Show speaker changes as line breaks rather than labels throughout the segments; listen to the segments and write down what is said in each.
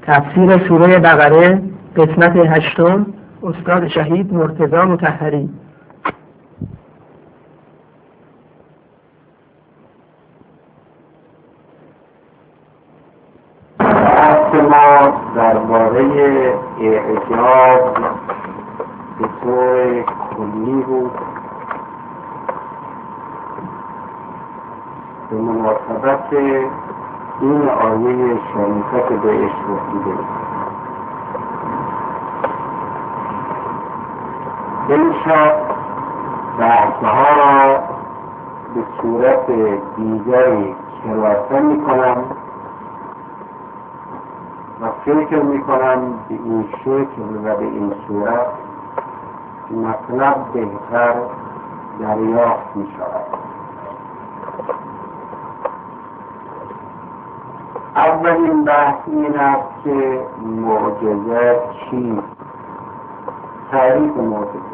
تفسیر سوره بقره قسمت 8 استاد شهید مرتضی مطهری.
بحث ما درباره اعجاز به طور کلی بود به مناسبت این آیه شریفه که بهش رسیده. انشاء بحثها را به صورت دیگری خلاصه می کنم و فکر می کنم به این شکل و به این صورت مطلب بهتر دریافت می شود. اولین بحث این است که معجزه چیست؟ تعریف معجزه.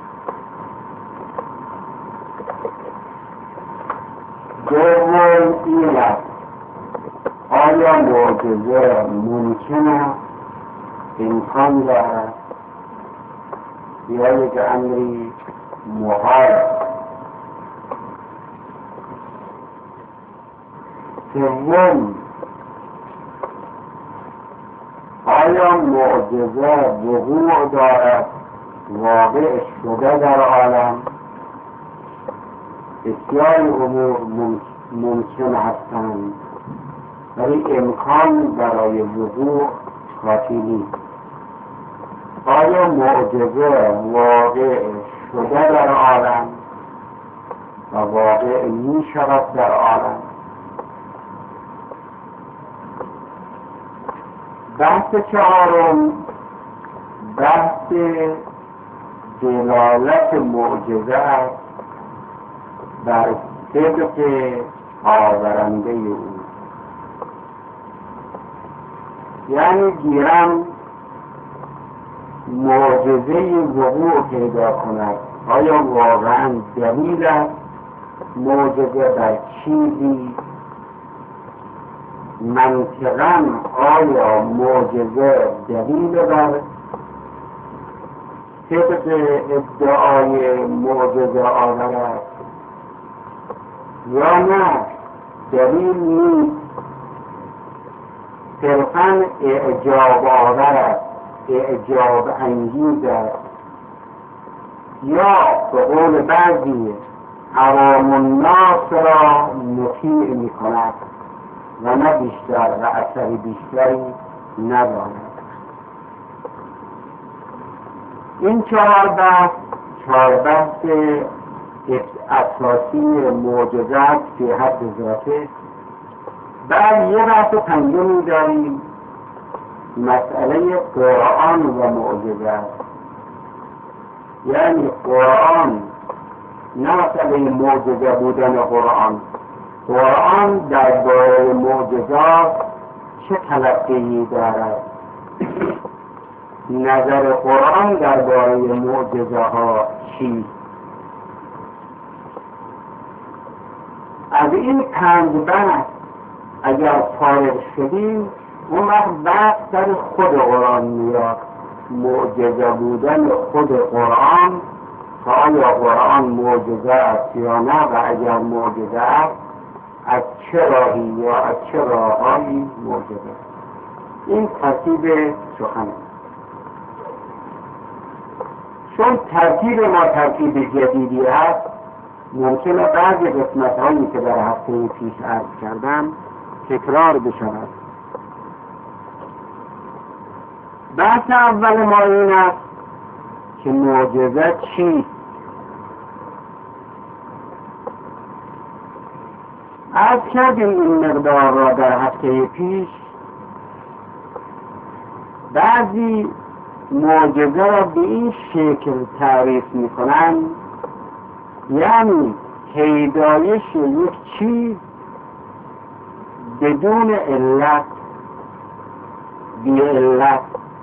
دوم این است آیا معجزه ممکن است امکان دارد یا یک امری محال؟ سوم آیا معجزه وقوع دارد واقع شده در عالم؟ بسیاری امور ممکن هستند ولی امکان برای وقوع کافی نیست. آیا معجزه واقع شده در عالم و واقع می شود در عالم؟ بحث چهارم بحث دلالت معجزه است بر صدق آورنده او. یعنی گیرم معجزه وقوع پیدا کند، آیا واقعا دلیل است معجزه بر چیزی؟ منطقاً آیا معجزه دلیل بر صدق ادعای معجزه آور است یا نه دلیل نیست، صرفاً اعجاب آور است، اعجاب انگیز است، یا به قول بعضی عوام الناس را مطیع می کند و نه بیشتر و اثر بیشتری ندارد. این چهار بحث اساسی معجزه است که حد ذاته. بعد یه بحث پنجمی داریم، مسئله قرآن و معجزه است. یعنی قرآن نه مسئله معجزه بودن قرآن درباره معجزات چه تلقیی دارد؟ نظر قرآن درباره معجزه ها چیست؟ از این پنج بحث اگر فارغ شدیم اون وقت بحث در خود قرآن میاد، معجزه بودن خود قرآن، که آیا قرآن معجزه است یا نه و اگر معجزه است از چه راهی یا از چه راههایی معجزه. این ترتیب سخن. چون ترتیب ما ترتیب جدیدی هست ممکنه بعضی قسمت هایی که در هفته پیش عرض کردم تکرار بشود. بحث اول ما این است که معجزه چیست؟ عرض کردیم این مقدار را در هفته پیش. بعضی معجزه را به این شکل تعریف می کنند، یعنی پیدایش یک چیز بدون علت، بی علت.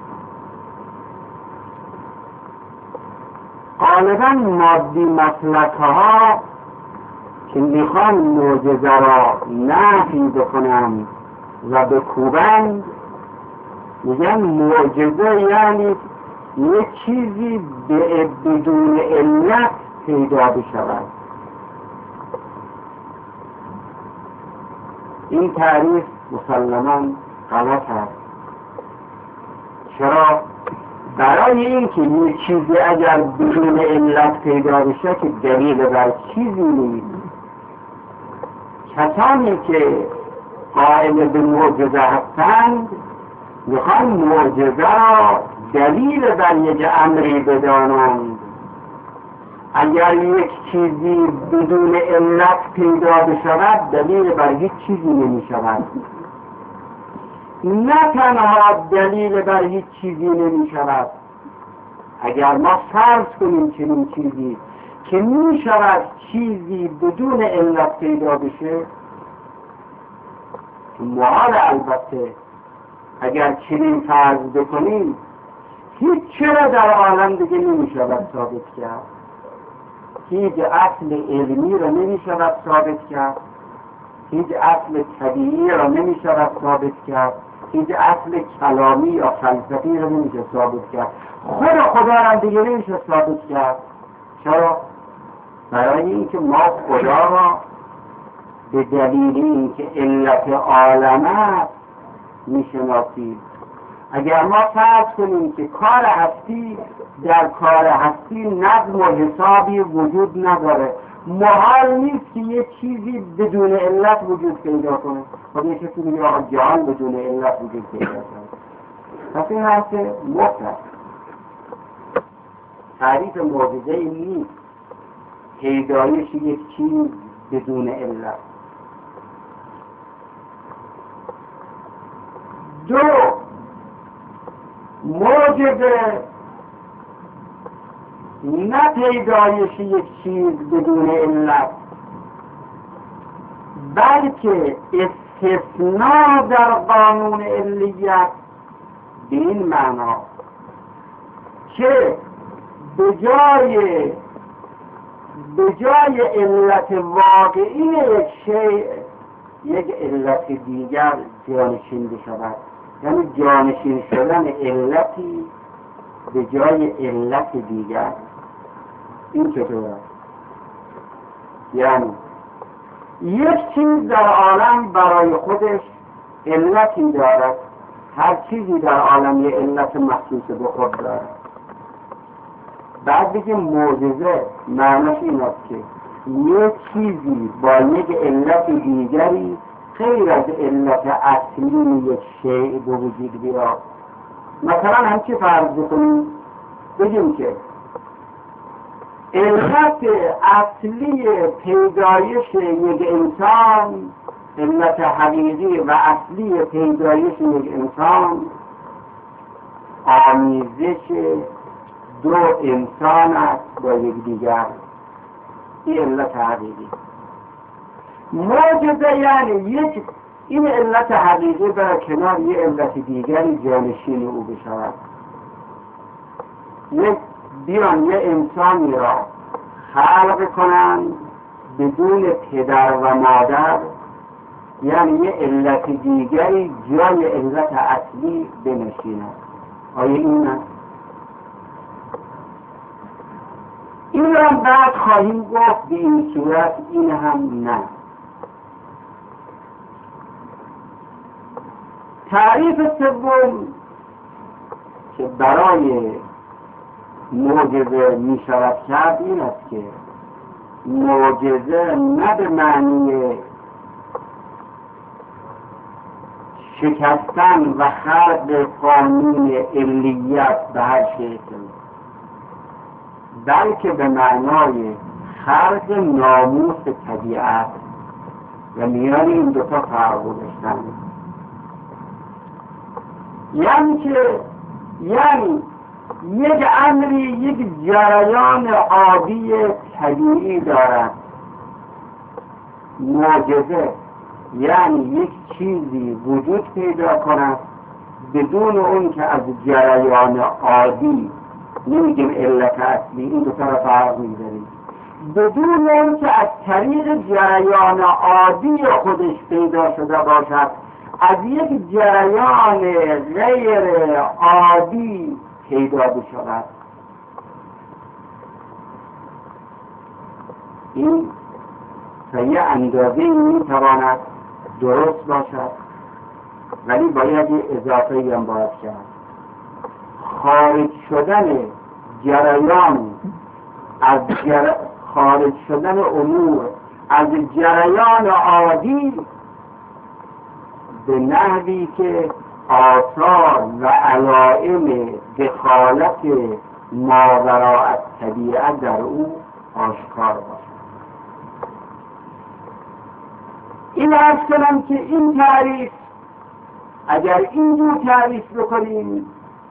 غالبا مادی مسلکها که میخوان معجزه را نفی بکنند و بکوبند میگن معجزه یعنی یک چیزی بدون علت پیدا بشود. این تعریف مسلماً غلط است. چرا؟ برای اینکه یک چیزی اگر بدون علت پیدا بشه که دلیل بر چیزی نیست. کسانی که قائل به معجزه هستند میخوان معجزه را دلیل بر یک امری بدانند. اگر یک چیزی بدون علت پیدا بشود دلیل بر هیچ چیزی نمی شود. نه تنها دلیل بر هیچ چیزی نمی شود، اگر ما فرض کنیم چنین چیزی که می شود چیزی بدون علت پیدا بشه، محال البته اگر چنین فرض بکنیم هیچ چرا در عالم دیگه نمی شود ثابت کرد. هیچ اصل علمی را نمی شود ثابت کرد، هیچ اصل طبیعی را نمی شود ثابت کرد، هیچ اصل کلامی یا فلسفی را نمی شود ثابت کرد. خود خدا را دیگه نمی شود ثابت کرد. چرا؟ برای اینکه ما خدا را به دلیل اینکه علت عالم است می شناسیم. اگر ما فرض کنیم که کار هستی در کار هستی نظم و حسابی وجود نداره، محال نیست که یه چیزی بدون علت وجود پیدا کنه. خب یه کسی میگه آقا جهان بدون علت وجود پیدا کنه، پس این حرف مفت. تعریف معجزه این نیست پیدایش یک چیز بدون علت. دو، معجزه نه پیدایش یک چیز بدون علت، بلکه استثناء در قانون علیت به این معنا که به جای علت واقعی یک شیء یک علت دیگر جانشین بشود. یعنی جانشین شدن علتی به جای علت دیگر. این چطور است؟ یعنی یک چیز در عالم برای خودش علتی دارد. هر چیزی در عالم یک علت مخصوص به خود دارد. بعد بگیم معجزه معناش این است که یک چیزی با یک علت دیگری غیر از علت اصلی یک شیء به وجود بیاد. مثلا هم چه فرض بکنیم؟ بگیم که علت اصلی پیدایش یک انسان، علت حقیقی و اصلی پیدایش یک انسان آمیزش دو انسان است با یک دیگر. این علت حقیقی. معجزه یعنی این علت حقیقی بر کنار یک علت دیگری جانشین او بشود. بیان یک انسانی را خلق کنند بدون پدر و مادر، یعنی یک علت دیگری جای علت اصلی بنشیند. آیا این است؟ این را بعد خواهیم گفت به این صورت، این هم نه. تعریف سوم که برای معجزه می شود کرد این است که معجزه نه به معنی شکستن و خرق قانون علیت به هر شیء، بلکه به معنای خرق ناموس طبیعت و میان این دوتا فرق گذاشتن. یعنی یک امری یک جریان عادی طبیعی دارد. معجزه یعنی یک چیزی وجود پیدا کند بدون اون که از جریان عادی، نمیگیم علت اصلی، این دو تا فرق می‌ذاریم، بدون اون که از طریق جریان عادی خودش پیدا شده باشد از یک جریان غیر عادی پیدا بشود. این تا یه اندازه میتواند درست باشد، ولی باید یه اضافه هم باید کرد. خارج شدن جریان از خارج شدن امور از جریان عادی به نحوی که آثار و علائم دخالت ماوراء الطبیعه در او آشکار باشد. این عرض کنم که این تعریف اگر اینجور تعریف بکنیم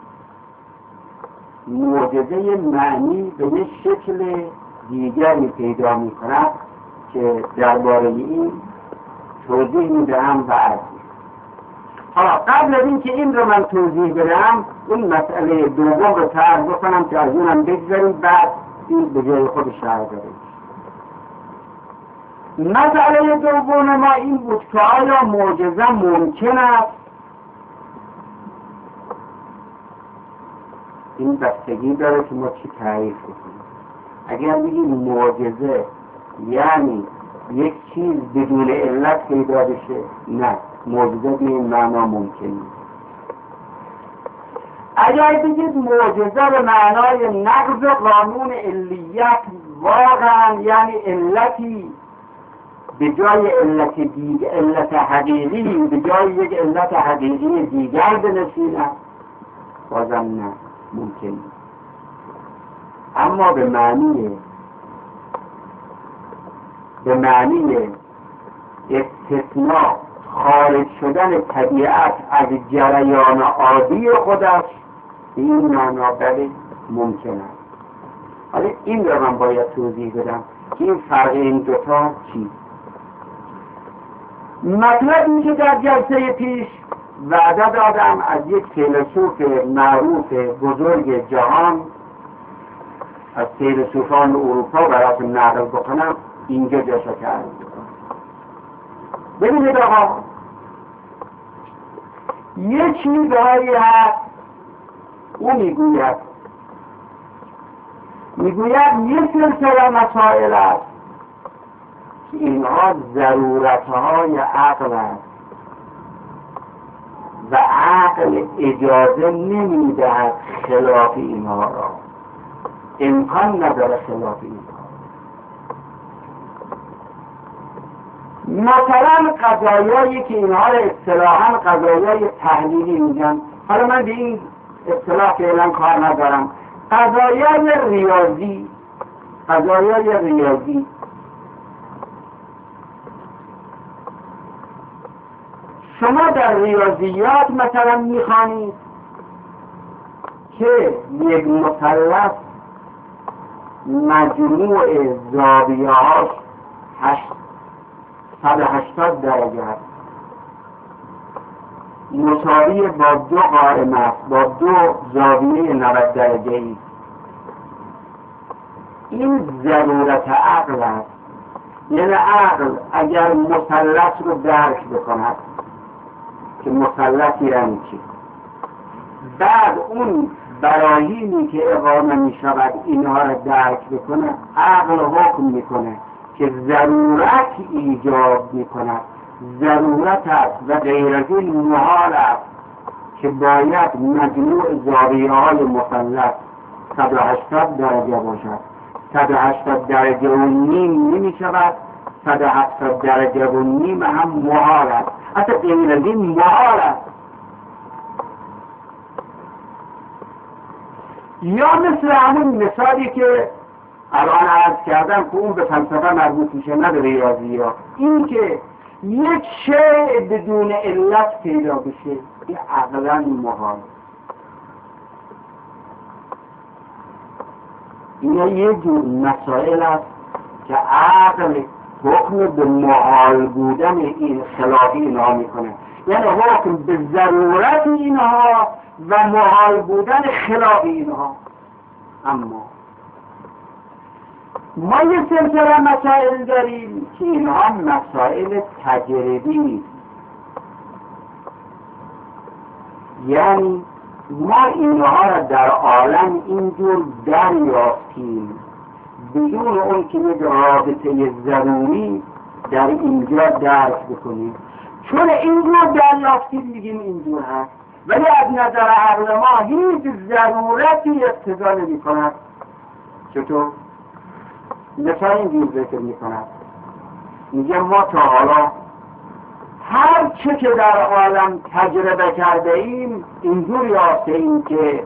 معجزه معنی به یک شکل دیگری پیدا می کند که درباره این توضیح میدهم و عرض. حالا قبل از این که این رو من توضیح بدم اون مسئله دوم رو طرح بکنم که از اونم بگذاریم، بعد این به جای خودش شرح داریم. مسئله دوم ما این بود که آیا معجزه ممکن است؟ این بستگی داره که ما چی تعریف کنیم. اگر بگیم معجزه یعنی یک چیز بدون علت پیدا بشه، نه، معجزه به این معنا ممکن نیست. اگر بگید معجزه به معنای نقض قانون علیت، واقعا یعنی علتی به جای علت دیگر، علت حقیقی به جای یک علت حقیقی دیگر بنشیند، بازم نه، ممکن نیست. اما به معنی استثناء، خارج شدن طبیعت از جریان عادی خودش، این معنا بله ممکن است. حالا این رو من باید توضیح بدم که این فرق این دوتا چیست. مطلبی که در جلسه پیش وعده دادم از یک فیلسوف معروف بزرگ جهان، از فیلسوفان اروپا براتون نقل بکنم، اینجا جاشو کرد. ببینید آقا، یه چیزهایی هست او میگوید یه سلسله مسائل است که اینها ضرورتهای عقل است و عقل اجازه نمیدهد خلاف اینها را، امکان نداره خلاف اینها. مثلا قضایایی که اینها را اصطلاحاً قضایای تحلیلی میگن، حالا من به این اصطلاح فعلا کار ندارم، قضایای ریاضی شما در ریاضیات مثلا میخوانید که یک مثلث مجموع زاویه‌هاش 180 درجه است، مساوی با 2 قائم است، با 2 زاویه 90 درجه ای. این ضرورت عقل است. یعنی عقل اگر مثلث رو درک بکند که مثلث یعنی چی، بعد اون براهینی که اقامه می شود اینها را درک بکنه، عقل حکم میکنه که ضرورت ایجاب میکند، ضرورت است و غیر از این محال است که باید مجموع زاویه های مثلث 180 درجه باشد. 180 درجه و نیم نمی شود، 170 درجه و نیم هم محال است، حتی غیر از این محال است. یا مثل همون مثالی که الان عرض کردم که اون به فلسفه مربوط میشه، نه به ریاضیات، این که یک شیء بدون علت پیدا بشه، این عقلاً محال. اینا یه جور مسائل است که عقل حکم به محال بودن این خلافی اینها میکنه، یعنی حکم به ضرورت اینها و محال بودن خلاف اینها. اما ما یه سلسله مسائل داریم که اینها مسائل تجربی نیست. یعنی ما اینها را در عالم اینجور دریافتیم بدون اون که یک رابطه ضروری در اینجا درک بکنیم. چون اینجور دریافتیم میگیم اینجور هست، ولی از نظر عقل ما هیچ ضرورتی اقتضا نمی کند. چطور؟ مثال اینجور ذکر می کند، میگه ما تا حالا هر چه که در عالم تجربه کرده ایم اینجور یافته ایم که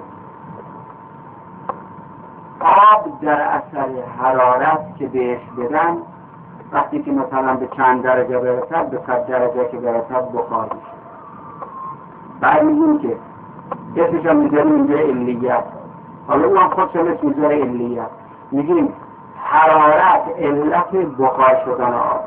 آب در اثر حرارت که بهش بدن وقتی که مثلا به چند درجه برسد، به 100 درجه که برسد بخار میشه. بعد میگیم که اسمش هم میذاریم اینجا علیت، حالا او هم خودش هم میذاره علیت، میگیم حرارت علت بخار شدن آب.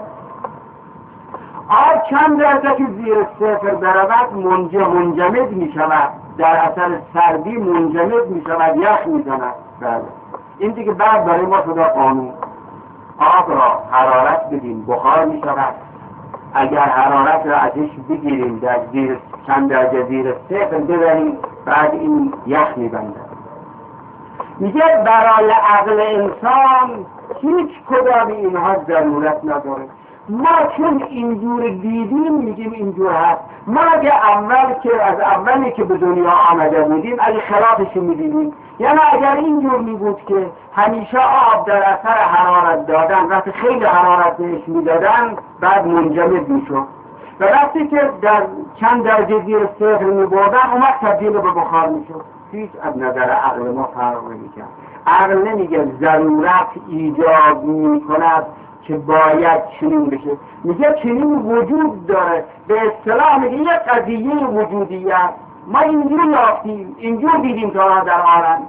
آب چند درجه که زیر صفر برود منجمد می شود، در اثر سردی منجمد می شود، یخ می زند. بله این دیگه بعد برای ما شده قانون. آب را حرارت بدیم بخار می شود، اگر حرارت را ازش بگیریم در زیر چند درجه زیر صفر ببریم بعد این یخ می بندد. میگه برای عقل انسان هیچ کدام اینها ضرورت نداره. ما چون اینجور دیدیم میگیم اینجور هست. ما اگه از اولی که به دنیا آمده بودیم اگه خلافش میدیدیم، یعنی اگر اینجور میبود که همیشه آب در اثر حرارت دادن، وقتی خیلی حرارت بهش میدادن بعد منجمد میشد و وقتی که در چند درجه زیر صفر میبردن اومد تبدیل به بخار میشد. هیچ از نظر عقل ما فرق نمیکنه. عقل نمیگه ضرورت ایجاد میکند که باید چنین بشه، میگه چنین وجود داره. به اصطلاح میگه یک قضیه وجودیه، ما اینجور یافتیم، اینجور دیدیم تا در عالم،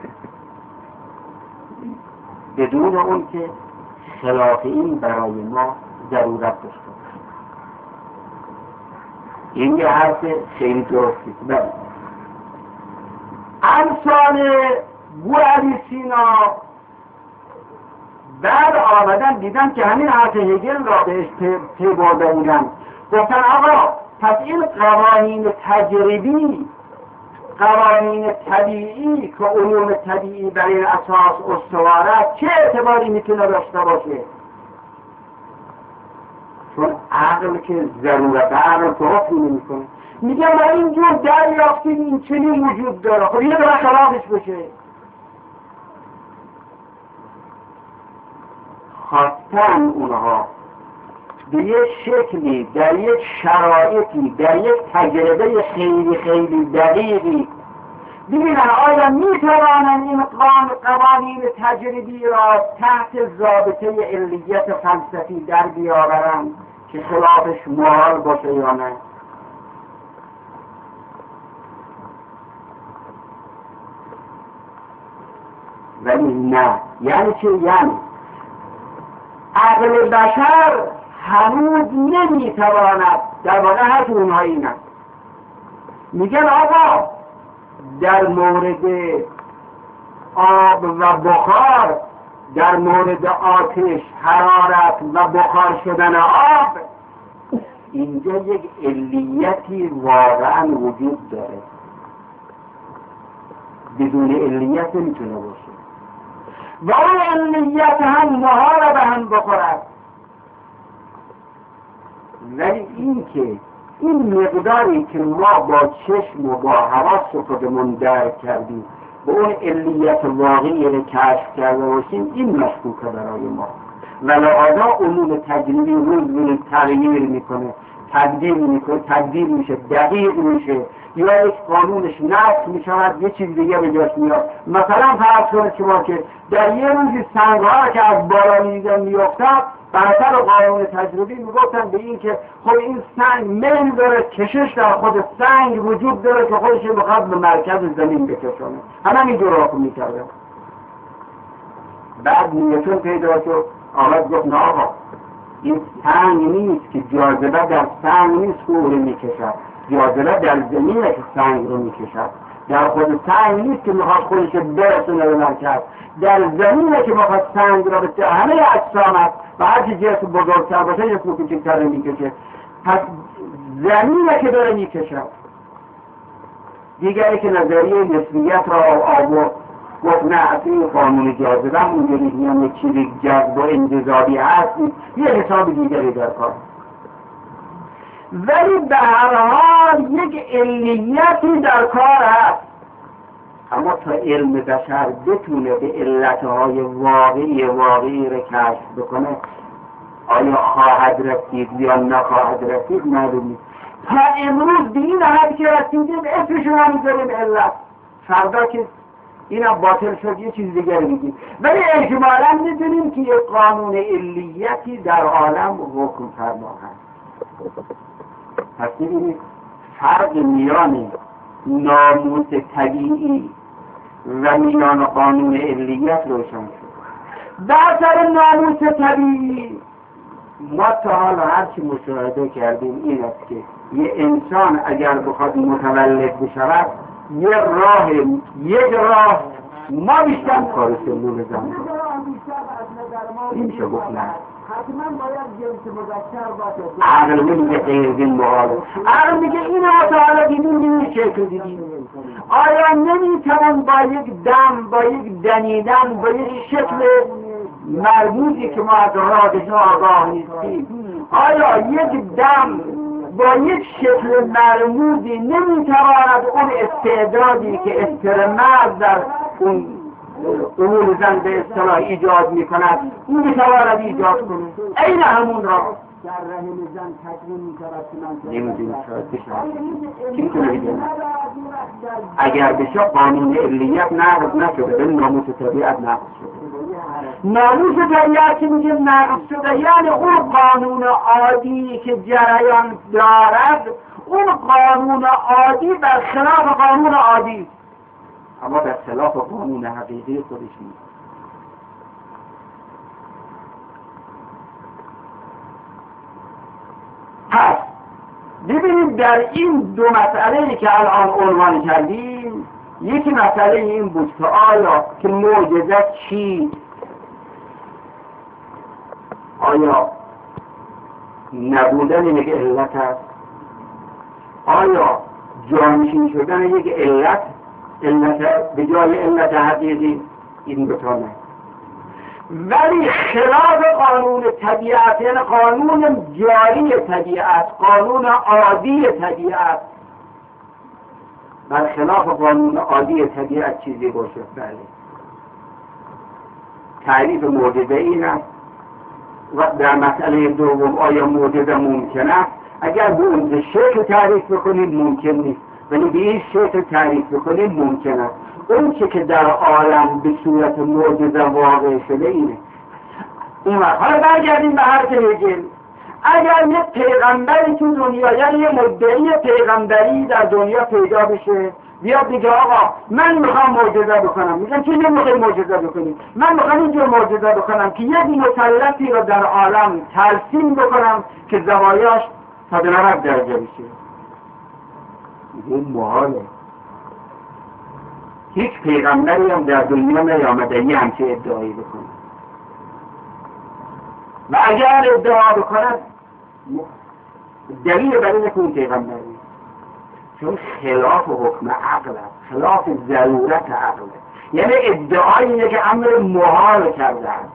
بدون اون که خلاف این برای ما ضرورت داشته. این یه حرف خیلی درستی. امثال بوعلی سینا بعد آمدن دیدن که همین حرف هگل را بهش پی برده بودن، گفتن آقا پس این قوانین تجربی، قوانین طبیعی که علوم طبیعی بر این اساس استواره چه اعتباری میتونه داشته باشه؟ چون عقل که ضرورت عقل توافی نمیکنه. میگه ما اینجور دریافتیم این چنین وجود داره، خب اینه باید خلافش بشه. خواستن اونها به یک شکلی، در یک شرایطی، در یک تجربه خیلی خیلی دقیقی ببینن آیا میتوانن این قوانین تجربی را تحت ضابطه علیت فلسفی در بیاورن که خلافش محال باشه یا نه. ولی نه. یعنی چه؟ یعنی عقل بشر هنوز نمیتواند، در واقع هر اونها اینه میگن آقا در مورد آب و بخار، در مورد آتش، حرارت و بخار شدن آب، اینجا یک علیتی واقعا وجود داره، بدون علیت نمیتونه باشه و اون علیت هم محال به هم بخورد. ولی این که این مقداری که ما با چشم و با حواس خودمون درک کردیم به اون علیت واقعی رو کشف کرده باشیم، این مشکوکه برای ما. ولهذا علوم تجربی روز تغییر میکنه، تبدیل میشه، دقیق میشه، یا یک قانونش نقص میشود، یه چیز دیگه به جاش میاد. مثلا فرض کنید شما که در یه روزی سنگ‌ها که از بالا میافتاد، بر اثر قانون تجربی میگفتن به این که خب این سنگ میل داره، کشش در خود سنگ وجود داره که خودش میخواد به مرکز زمین بکشونه. همه اینجور راکو میکرده. بعد نیوتن پیدا شد، آمد گفت نه آقا این سنگ نیست که جاذبه در سنگ نیست که او رو میکشد، جاذبه در زمینه که سنگ رو میکشد، در خود سنگ نیست که میخواد خودش برسونه به مرکز، در زمینه که میخواد سنگ را به همه اجسامت و هرچی جسم بزرگتر باشه جسم کوچکتر رو میکشه. پس زمینه که داره میکشد. دیگری که نظریه نسبیت را آورد گفت نه اصلا قانون جاذبه اونجوری میان یک چیزی جذب و انجذابی هست، یه حساب دیگری در کار. ولی به هر حال یک علیتی در کار هست. اما تا علم بشر بتونه به علتهای واقعی را کشف بکنه، آیا خواهد رسید یا نخواهد رسید معلوم نیست. تا امروز به این حد که رسیدیم اسمشون هم میذاریم علت، فردا که اینا باطل شد یه چیز دیگر میگیم. ولی اجمالا میدونیم که یک قانون علیتی در عالم حکم فرما هست. پس می‌بینید فرق میان ناموس طبیعی و میان قانون علیت روشن شد. در سر ناموس طبیعی ما تا حالا هرچی مشاهده کردیم این است که یه انسان اگر بخواد متولد بشود یک راه ما بیشتر کار سلول زن این میشه گفت نه عقل میگه غیر این محاله. عقل میگه این ها تا حالا دیدیم این شکل دیدیم. آیا نمیتوان با یک دم، با یک دنیدن، با یک شکل مرموزی که ما از رادش آگاه نیستیم، آیا یک دم با یک شکل مرموزی نمیتواند اون استعدادی که استرمز در اون امور زن به اصطلاح ایجاد میکند اون میتواند ایجاد کنه؟ این همون را در رحم زن تکوین میتواند نمیدونی شاید بشه کی میتونه بگه اگر بشه قانون علیت نقض نشده به ناموس طبیعت نقض شده. ناموس طبیعت که میگه نقض شده یعنی اون قانون عادی که جریان دارد، اون قانون عادی بر خلاف قانون عادی، اما بر خلاف قانون حقیقی خودش نیست. پس ببینید در این دو مسئله که الان عنوان کردیم، یکی مسئله این بود که آیا که معجزه چی؟ آیا نبودن یک علت است؟ آیا جانشین شدن یک علت به جای علت حقیقی؟ این دو تا نه. ولی خلاف قانون طبیعت، یعنی قانون جاری طبیعت، قانون عادی طبیعت، بر خلاف قانون عادی طبیعت چیزی باشه. بله، تعریف معجزه این است. و در مسئله دوم آیا معجزه ممکن است؟ اگر به اون شکل تعریف بکنید ممکن نیست، ولی به این شکل تعریف بکنید ممکن است. اون چه که در عالم به صورت معجزه واقع شده اینه. اون وقت حالا برگردیم به حرف هگل. اگر یک پیغمبری تو دنیا، یعنی یه مدعی پیغمبری در دنیا پیدا بشه، بیاد دیگه آقا من میخوام معجزه بکنم، میگن چی نمیخوای معجزه بکنی؟ من میخوام اینجور معجزه بکنم که یک مثلثی رو در عالم ترسیم بکنم که زوایاش 190 درجه بشه. این محاله. هیچ پیغمبری هم در دنیا نیامده یه همچه ادعایی بکنه. و اگر ادعا بکنه دلیل بر اینه که اون پیغمبری، چون خلاف حکم عقل است، خلاف ضرورت عقل است. یعنی ادعای اینه که امر محال کرده است.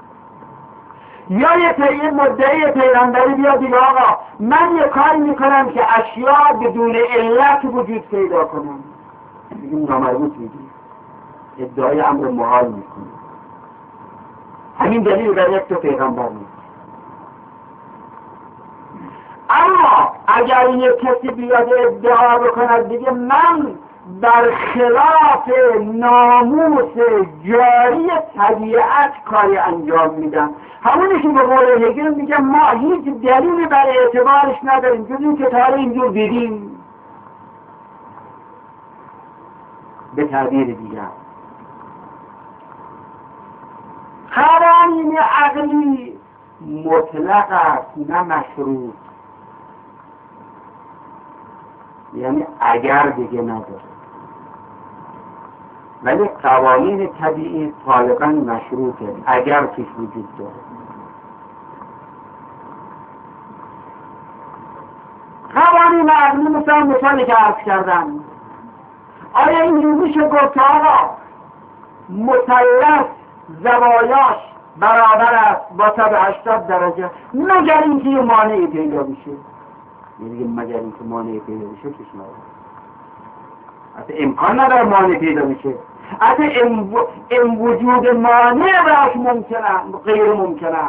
یا یه مدعی پیغمبری بیاد دیگه آقا من یه کاری میکنم که اشیاء بدون علت وجود پیدا کنم، دیگه نامربوط میگی، ادعای امر محال میکنه. همین دلیل بر یک تو پیغمبر نیست. اما اگر یک کسی بیاد ادعا بکند دیگه من بر خلاف ناموس جاری طبیعت کاری انجام میدم، همونی که به قول هگل میگم ما هیچ دلیلی برای اعتبارش نداریم جز این که تا حالا اینجور دیدیم. به تعبیر دیگر قوانین عقلی مطلق است نه مشروط، یعنی اگر دیگه نداره. ولی قوانین طبیعی غالباً مشروطه اگر توش وجود داره. قوانین عقلی مثلا که عرض کردم میشه گفت آقا مثلث زوایاش برابر است با 180 درجه مگر اینکه یه مانعی پیدا بشه. یعنی مگر اینکه مانعی پیدا بشه کش نداره، اصلا امکان نداره مانع پیدا بشه، اصلا این وجود مانع براش ممکنه غیر ممکنه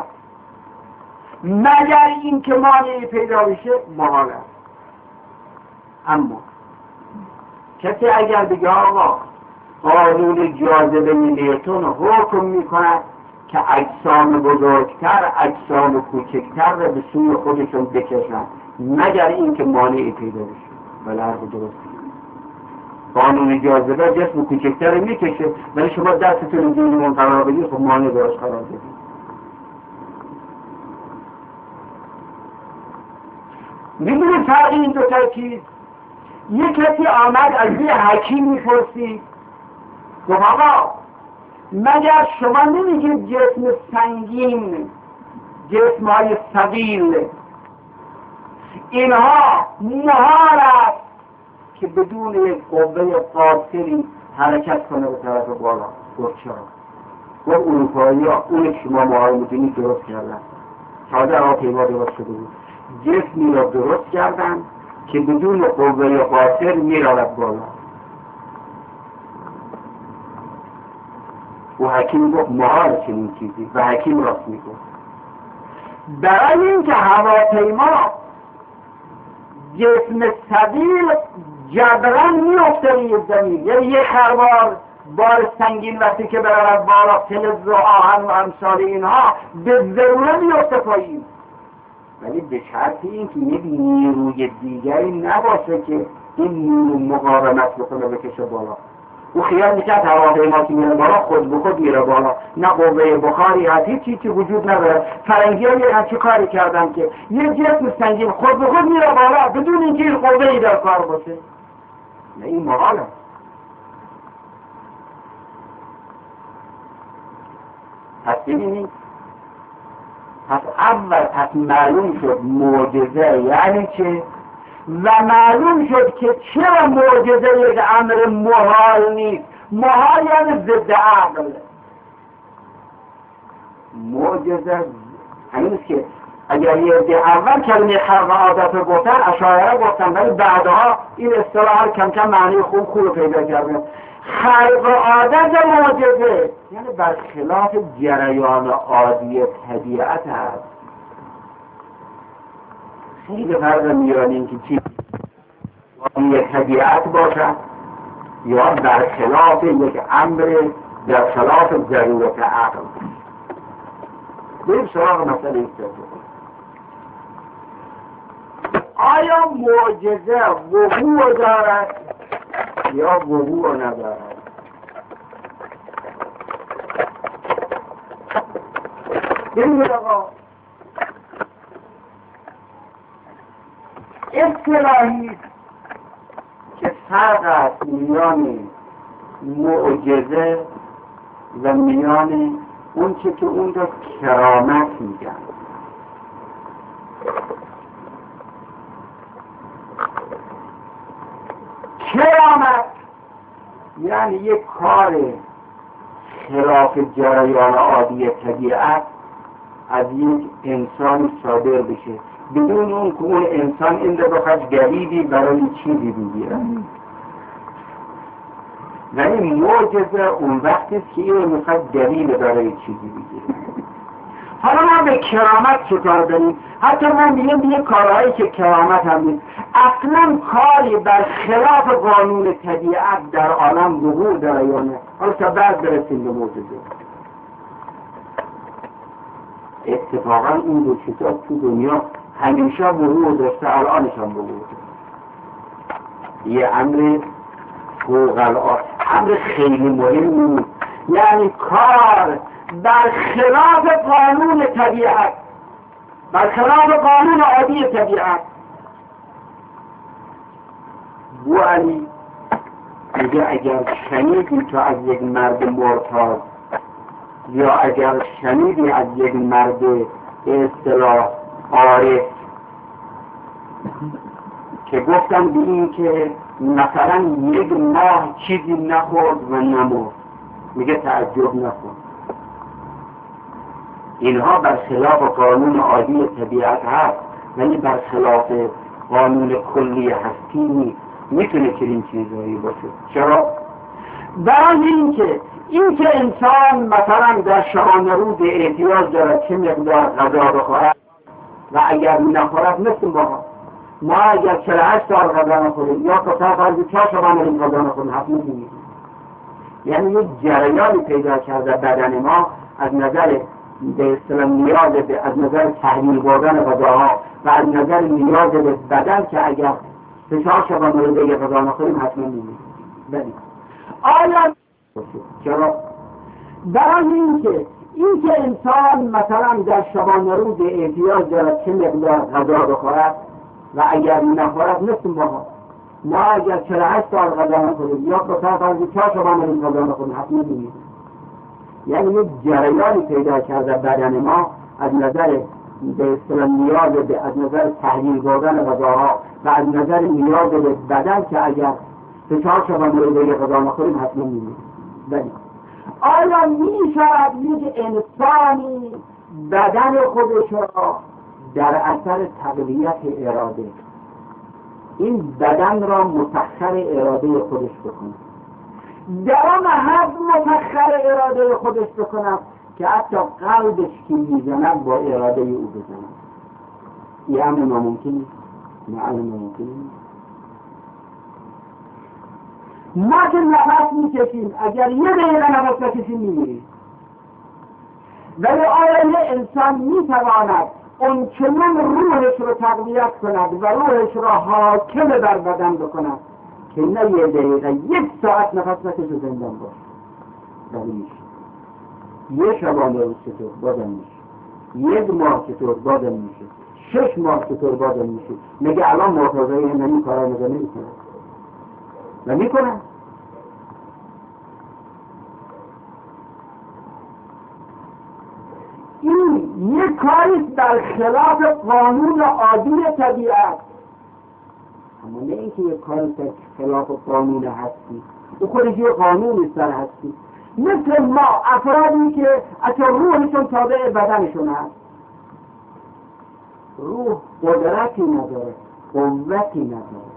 مگر اینکه مانعی پیدا بشه محال است. اما کسی اگر بگه آقا قانون جاذبه نیوتن حکم میکند که اجسام بزرگتر اجسام کوچکتر را به سوی خودشون بکشن مگر اینکه مانعی پیدا بشه، بله حرف درست. قانون جاذبه جسم کوچکتر رو میکشه ولی شما دستتون رو زیر قرار بدید خب مانع براش قرار بدید. میدونید فرق این دو تا چیز؟ یک کسی آمد از یه حکیم میپرسید گفت آقا مگر شما نمیگید جسم سنگین جسم‌های ثقیل اینها محال است که بدون یک قوه قاصری حرکت کنه به طرف بالا؟ گفت چرا؟ گفت اروپایی ها اون که شما محال میدونید درست کردن، ساده هواپیما درست شده بود، جسمی را درست کردن که بدون قوه قاصر میرود بالا. و حکیم گفت محال چنین چیزی و حکیم راست میگفت. برای اینکه هواپیما جسم ثقیل جبران میفته روی زمین، یعنی یک خروار بار سنگین وقتی که برود بالا فلز و آهن و امثال اینها به ضرورت میفته پایین، ولی به شرط اینکه یک نیروی دیگری نباشه که این نیرو مقاومت بکنه بکشه بالا. او خیال میکرد هواپیما که میره بالا خود به خود میره بالا، نه قوه بخاری هست، هیچ چیزی وجود نداره. فرنگی‌ها یه همچی کاری کردن که یه جسم سنگین خود به خود میره بالا بدون اینکه این قوه‌ای در کار باشه. نه این محاله. پس ببینید، پس معلوم شد معجزه یعنی چه و معلوم شد که چرا معجزه یک امر محال نیست. محال یعنی ضد عقل. معجزه همین که اگر یه عده اول کلمه خلق عادت رو گفتن اشاعره گفتن ولی بعدها این اصطلاح کم کم معنی خوب پیدا کرده. خلق عادت معجزه یعنی برخلاف جریان عادی طبیعت هست. خیلی فرق میان این که چی عادی طبیعت باشد یا برخلاف یک امر در خلاف ضرورت عقل. بریم سراغ مسئله ایست. آیا معجزه وقوع دارد یا وقوع ندارد؟ ببینید آقا، اصطلاحی که فرق است میان معجزه و میان اون چه که اون را کرامت میگن. کرامت یعنی یک کار خلاف جریان عادی طبیعت از یک انسان صادر بشه بدون اون که اون انسان این رو بخواد دلیلی برای چیزی بگیره. یعنی معجزه اون وقتی که این میخواد دلیل برای چیزی بگیره. حالا ما به کرامت چطور داریم؟ حتی ما میگیم یه کارهایی که کرامت هم نیست، اصلا کاری بر خلاف قانون طبیعت در عالم وقوع داره یا نه. حالا تا بعد برسیم به معجزه. اتفاقا این دو چیزا تو دنیا همیشه وقوع داشته، الانش هم وقوع داشته. یه امر فوق العاده، امر خیلی مهم، یعنی کار بر خلاف قانون طبیعت، بر خلاف قانون عادی طبیعت. بو علی میگه اگر شنیدی تو از یک مرد مرتاض یا اگر شنیدی از یک مرد به اصطلاح عارف که گفتن به این که مثلا یک ماه چیزی نخورد و نمرد، میگه تعجب نکن. اینها برخلاف قانون عادی طبیعت هست، ولی برخلاف قانون کلی هستی نیست. میتونه چنین چیزهایی باشه. چرا؟ برای اینکه انسان مثلا در شبانه روز احتیاج دارد چه مقدار غذا بخورد و اگر نخورد، مثل ما اگر 48 سال غذا نخوریم یا تا فرض 4 شبانه روز غذا نخوریم حتما میمیریم. یعنی یک جریانی پیدا کرده بدن ما از نظر به اصطلاح نیاز از نظر تحلیل بردن غذاها و از نظر نیاز به بدن که اگر 4 شبانه روز دیگه غذا نخوریم حتما میمیریم. بله. آیا چرا؟ برای اینکه انسان مثلا در شبانه روز احتیاج دارد چه مقدار غذا بخورد و اگر نخورد، مثل ما اگر 48 سال غذا نخوریم یا تا فرض 4 شبانه روز غذا نخوریم حتما میمیریم. یعنی یک جریانی پیدا کرده بدن ما از نظر به اصطلاح نیاز از نظر تحلیل بردن غذاها و از نظر نیاز به بدن که اگر 4 شبانه روز دیگه غذا نخوریم حتما میمیریم. ولی آیا میشود یک انسانی بدن خودش را در اثر تقویت اراده، این بدن را مسخر اراده خودش بکنه، در آن حد مسخر اراده خودش بکنه که حتی قلبش که میزند با اراده او بزند؟ این امر ناممکنی؟ نه امر ناممکنی. ما که نفس میکشیم، اگر یه دقیقه نفس بکشیم میمیریم. ولی آیا یه انسان میتواند اون چنان روحش رو تقویت کند و روحش را حاکم بر بدن بکند که نه یه دقیقه، 1 ساعت نفس بکشه زندان باشه؟ ولی میشه. یه شبانه روز چطور بازم میشه، 1 ماه چطور بازم میشه، 6 ماه چطور بازم میشه. مگه الان مرتضی نمی کارا نمیکنه؟ و میکنن. این یک کاری در خلاف قانون عادی طبیعت، اما نه اینکه یک کاری در خلاف قانون هستی، او خودش یک قانون سر هستی. مثل ما افرادی که اصلا روحشون تابع بدنشون هست، روح قدرتی نداره، قوتی نداره.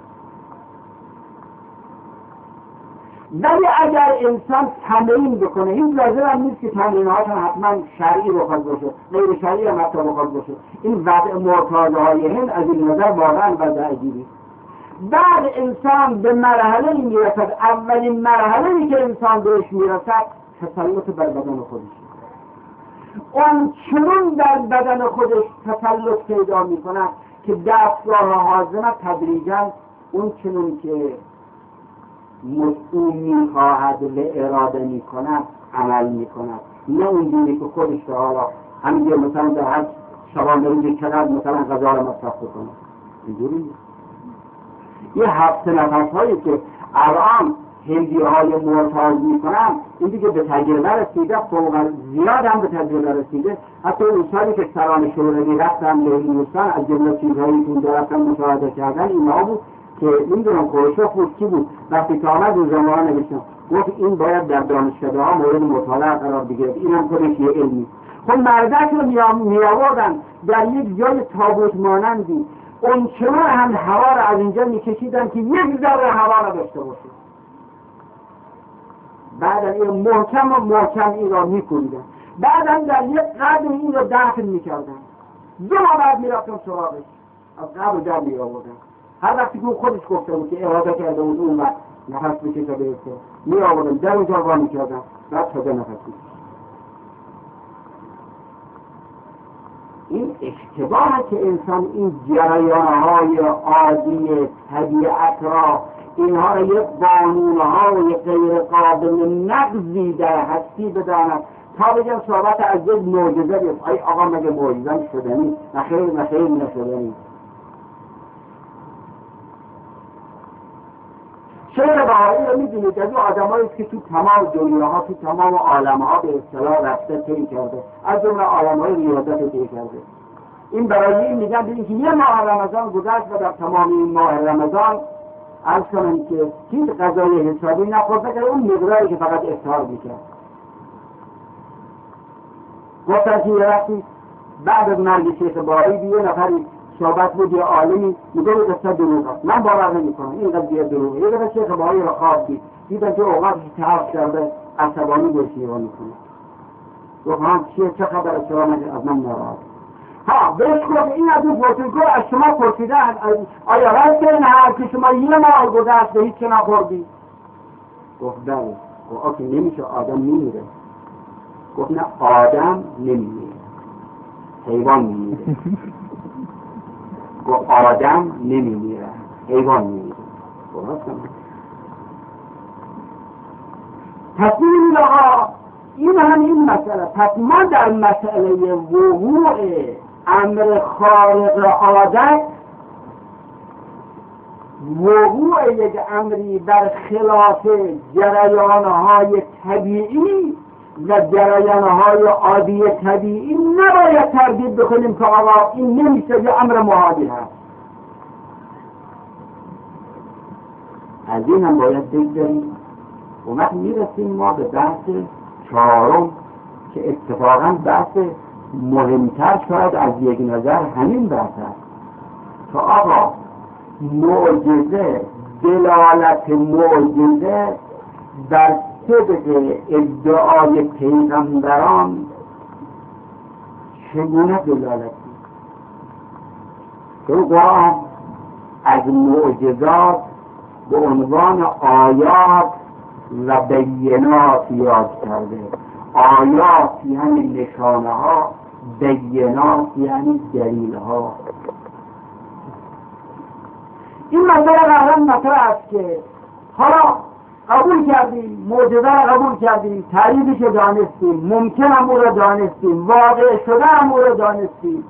ولی اگر انسان تمرین بکنه، این لازم هم نیست که تمرین‌هاشون حتما شرعی بخواد باشه، غیر شرعی هم حتی بخواد باشه. این وضع معتادهای هند از این نظر واقعا وضع عجیبی. بعد انسان به مرحله میرسد، اولین مرحله‌ای که انسان بهش میرسد تسلط بر بدن خودش. اون چنون در بدن خودش تسلط پیدا میکنه که دستگاه هاضمه تدریجاً اون چنون که مسئول میخواهد و اراده میکند عمل میکند، نه اونجوری که خودش حالا همینجور مثلا در هر شبانه روزی چقدر مثلا غذا رو مصرف بکنه. اینجوری یه 7 نفس هایی که الان هندی های معتاد میکنن، این دیگه به تجربه رسیده، فوق زیاد هم به تجربه رسیده. حتی اون سالی که سران شوروی رفتن به هندوستان، از جمله چیزهایی که اونجا رفتن مشاهده کردن اینا بود که نمیدونم خروشوف بود کی بود، وقتی که آمد روزنامه‌ها نوشتن گفت این باید در دانشکده ها مورد مطالعه قرار بگیرد، این هم خودش یه علمی. خب مردک رو میآوردن در یک جای تابوت مانندی، اون چرا هم هوا رو از اینجا میکشیدن که یک ذره هوا رو داشته باشه. بعد این محکم این را میکوبیدن، بعدا در یک قبر این را دفن میکردن. 2 ماه بعد میرفتن سراغش، از قبر در میآوردن. هر وقتی که خودش گفته بود که اراده کرده بود اون وقت نفس بکشه تا برسه، میآوردن در اونجا وا میکردن، بعد تازه نفس بکشه. این اشتباهه که انسان این جریان‌های عادی طبیعت را، اینها را یک قانون‌های غیر قابل نقضی در هستی بداند تا بگم صحبت از یک معجزه بیست. ای آقا مگه معجزه شدنی؟ نخیر نشدنی. شعر بهایی رو میدونید از اون آدمایی که تو تمام دنیاها، تو تمام عالم‌ها به اصطلاح رفته طی کرده، از جمله عالم‌های ریاضت طی کرده. این برای این میگن به اینکه یه ماه رمضان گذشت و در تمام این ماه رمضان عرض کنم که هیچ غذای حسابی نخورد مگر اون مقداری که فقط افطار میکرد. گفتن که یه وقتی بعد از مرگ شیخ باقی یه نفری صحبت بود، یه عالمی میگه این قصه دروغ است، من باور نمیکنم این قضیه دروغه. یه دفعه شیخ باقی رو خواب دید، دیدن که اوقاتش تعب کرده، عصبانی بشیرا میکنه. گفت ها چه خبر شما از من ناراحت؟ ها بهش گفت این از اون پرسید، گفت از شما پرسیدن آیا راست این هر که شما یه ماه گذشت به هیچ چه نخوردی؟ گفت بله. گفت آخه نمیشه، آدم میمیره. گفت نه، آدم نمیمیره، حیوان میمیره. گفت آدم نمیمیره، حیوان میمیره. تصمیم آقا این همین مسئله. پس ما در مسئله وقوع امر خارق عادت، وقوع یک امری بر خلاف جریانهای طبیعی و جریانهای عادی طبیعی نباید تردید بکنیم که آقا این نمیشه، یه امر محالی هست. از این هم باید بگذاریم. وقت میرسیم ما به بحث چهارم که اتفاقا بحث مهمتر شاید از یک نظر همین بحث است که آقا معجزه، دلالت معجزه بر صدق ادعای پیغمبران چگونه دلالتی؟ که قرآن از معجزات به عنوان آیات و بینات یاد کرده. آیات یعنی نشانه ها، بینات یعنی دلیل ها. این مسئله قرار مطرح است که حالا قبول کردیم، معجزه را قبول کردیم، تعریفش رو دانستیم، ممکن هم او را دانستیم، واقع شده هم او را دانستیم.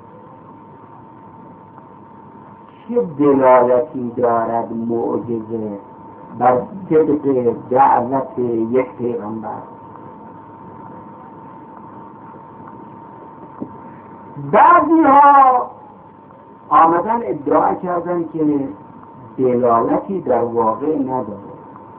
چه دلالتی دارد معجزه بر صدق دعوت یک پیغمبر؟ بعضی ها آمدن ادعا کردن که دلالتی در واقع نداره.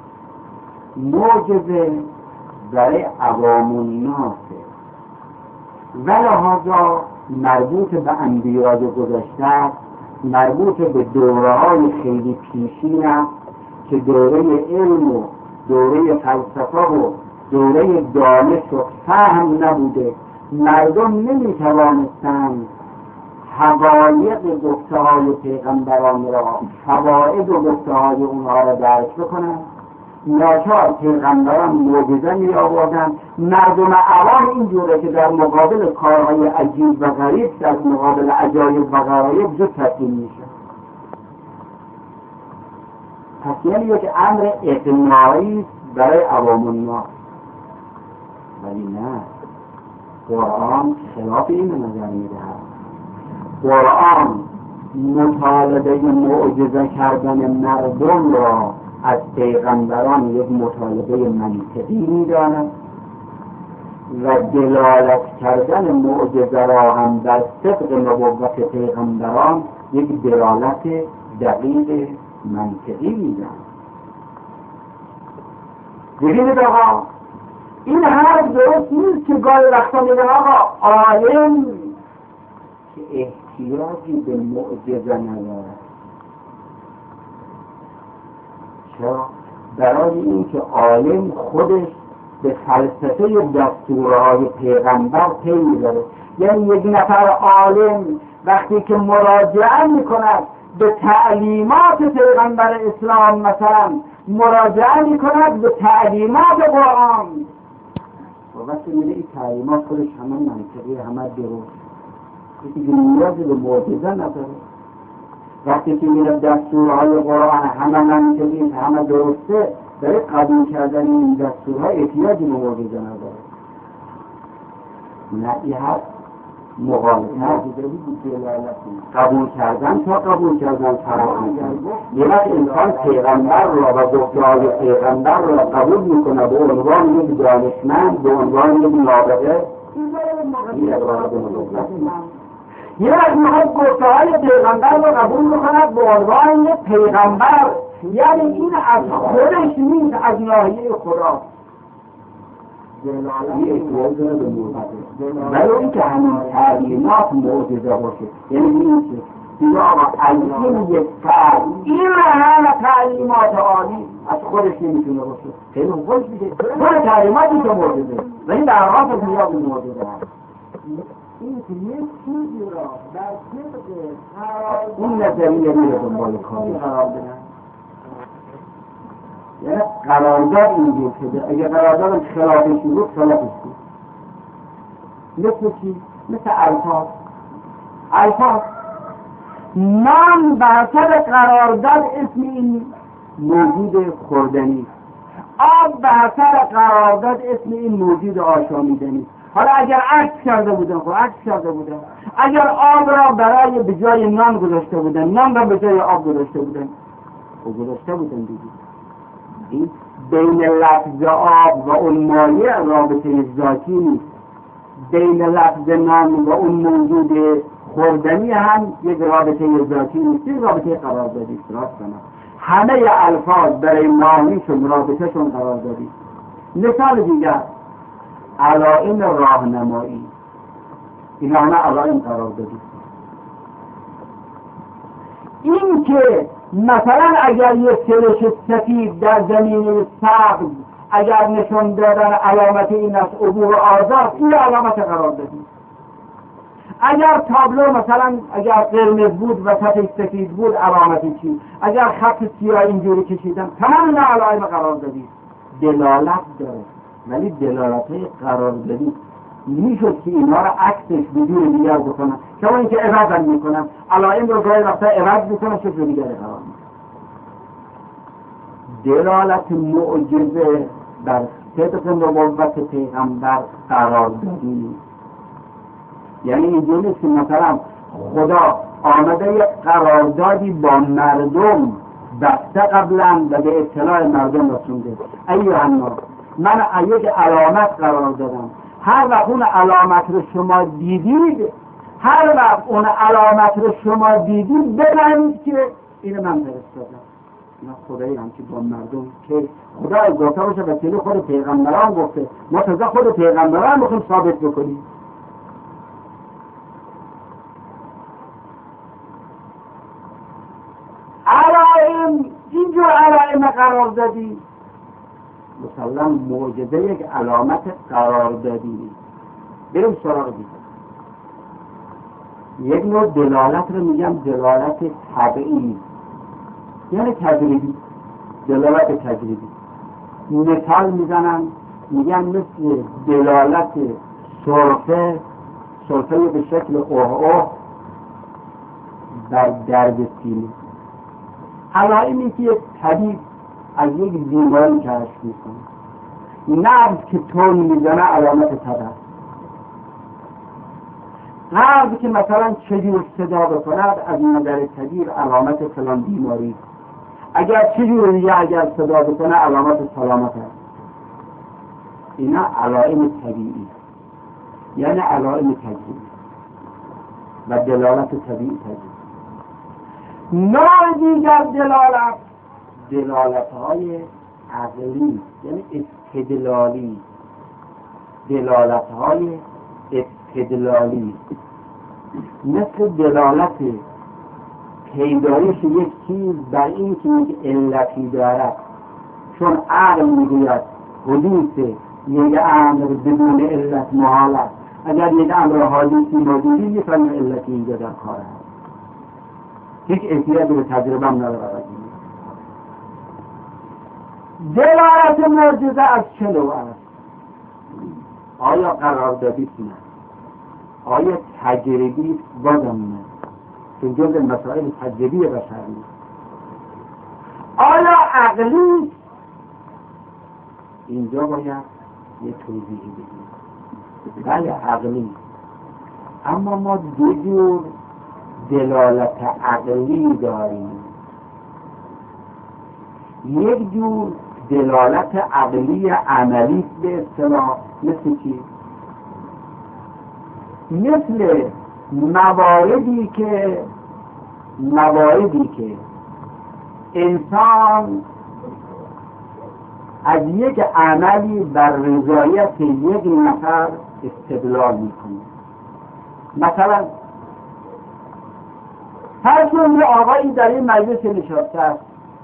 معجزه برای عوام الناسه و لحاظا مربوط به انبیاء گذشته است، مربوط به دوره‌های خیلی پیشین است که دوره علم و دوره فلسفه و دوره دانش و فهم نبوده. مردم نمی‌توانستند حقایق گفته‌های پیغمبران را، فواید و گفته‌های اونها را درک بکنند. ناچار پیغمبران معجزه می آوردن. مردم عوام اینجوره که در مقابل کارهای عجیب و غریب، در مقابل عجایب و غرایب زود تسلیم میشه. پس یعنی یک امر اقناعی برای عوام الناس. ولی نه، قرآن خلاف این نظر میدهد. قرآن مطالبه معجزه کردن مردم را از پیغمبران یک مطالبه منطقی می‌داند و دلالت کردن معجزه را هم بر صدق نبوت پیغمبران یک دلالت دقیق منطقی می‌داند. ببینید آقا، این حرف درست نیست که گاهی وقتا میگن آقا عالم که احتیاجی به معجزه ندارد. چرا؟ برای اینکه عالم خودش به فلسفه دستورهای پیغمبر پی داره. یعنی یک نفر عالم وقتی که مراجعه میکند به تعلیمات پیغمبر اسلام، مثلا مراجعه میکند به تعلیمات قرآن، و وقتی میگه این تعلیمات خودش همه منطقی، همه درست، کسی که نیازی به معجزه نداره. وقتی که میره دستورهای قرآن همه منطقی، همه درسته، برای قبول کردن این دستورها احتیاجی به معجزه نداره. نه، این هست مغالطه قبول کردن تا قبول کردن فراهم. یه وقت انسان پیغمبر را و گفته‌های پیغمبر را قبول میکنه به عنوان یک دانشمند، به عنوان یک نابغه، این اقرار به معجزه. یه از میخواد گفته های پیغمبر رو قبول میکند به عنوان یه پیغمبر، یعنی این از خودش نیست، از ناحیه خدا. ولی این که همین تعلیمات معجزه باشه، یعنی این که دیگه آقا از این یک فرد این همه تعلیمات عالی از خودش نمیتونه باشه، خیلی خوش میشه خود تعلیماتی که معجزه، ولی در واقع دنیا به معجزه هست. این که یک چیزی را در طبق اون نظریه میره دنبال کاری قرار بدن، یعنی قرارداد اینجور شده. اگه قرارداد خلافش بود خلافش بود. مثل چی؟ مثل الفاظ نام برسر قرارداد اسم این موجود خوردنی، آب برسر قرارداد اسم این موجود آشامیدنی. حالا اگر عکس کرده بودن اگر آب را برای به جای نان گذاشته بودن، نان را به جای آب گذاشته بودن دیگه. این بین لفظ آب و اون مایع رابطه ذاتی نیست، بین لفظ نان و اون موجود خوردنی هم یک رابطه ذاتی نیست، یک رابطه قراردادی است. همه الفاظ برای معنیشون رابطهشون قراردادی. مثال دیگر علائم راهنمایی، این همه علائم قراردادی. این که مثلا اگر یک سرش سفید در زمین سبز اگر نشون دادن علامت این است عبور آزاد، این علامت قراردادی. اگر تابلو مثلا اگر قرمز بود و سطحش سفید بود علامتی چی؟ اگر خط سیاه اینجوری کشیدن، تمام این علائم قراردادی. دلالت داره ولی دلالت قراردادی میشد که اینا را عکسش بدون دیگر بکنن، کما اینکه عوض میکنن، علائم رو گاهی وقتا عوض میکنن شکل دیگر قرار میکنن. دلالت معجزه بر صدق نبوت پیغمبر قراردادی، یعنی اینجوری نیست که مثلا خدا آمده یک قراردادی با مردم بسته قبلا و به اطلاع مردم رسونده. ایها الناس، من یک علامت قرار دادم، هر وقت اون علامت رو شما دیدید بدانید که اینو من فرستادم. نه خدایی هم که با مردم که خدا گفته باشه و وسیله خود پیغمبران گفته، ما تازه خود پیغمبران میخوایم ثابت بکنیم. علائم اینجور علائم قراردادی مثلا معجزه یک علامت قراردادی. بریم سراغ دیگه. یک نوع دلالت رو میگم دلالت طبعی، یعنی تجربی، دلالت تجربی. مثال میزنن میگن مثل دلالت سرفه به شکل اوه بر درد سینه. علائمی که یک طبیب از یک بیماری کشف میکنه، نبض که تون میزنه علامت طبع، قلب که مثلا چجور صدا بکند از نظر طبیب علامت فلان بیماری، اگر چجور دیگه اگر صدا بکنه علامت سلامت هست. اینا علائم طبیعی، یعنی علائم طبیعی و دلالت طبیعی. نوع دیگر دلالت‌های عقلی، یعنی استدلالی، دلالت‌های استدلالی، مثل دلالت پیدایش یک چیز بر این که یک علتی دارد، چون عقل میگوید حدوث یک امر بدون علت محال است، اگر یک امر حادثی موجودی میفهمه علتی اینجا در کار است، هیچ احتیاج به تجربه هم نداره. دلالت معجزه از چه نوع است؟ آیا قراردادی است؟ آیا تجربی است؟ بازم نه، چون جزء مسائل تجربی بشر نیست. آیا عقلی؟ اینجا باید یه توضیحی بدیم. بله عقلی، اما ما دو جور دلالت عقلی داریم. یک جور دلالت عقلی عملی به اصطلاح، مثل چی؟ مثل مواردی که انسان از یک عملی بر رضایت یک نفر استدلال میکنه. مثلا هر چون یه آقایی در این مجلس نشسته است،